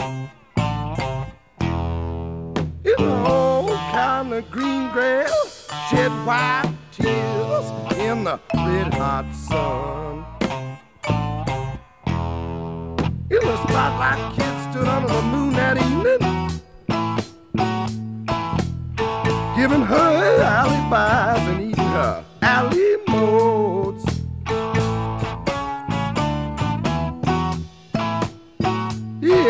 In all kind of green grass, shed white tears in the red hot sun. In the spotlight, kids stood under the moon that evening, giving her alibis and eating her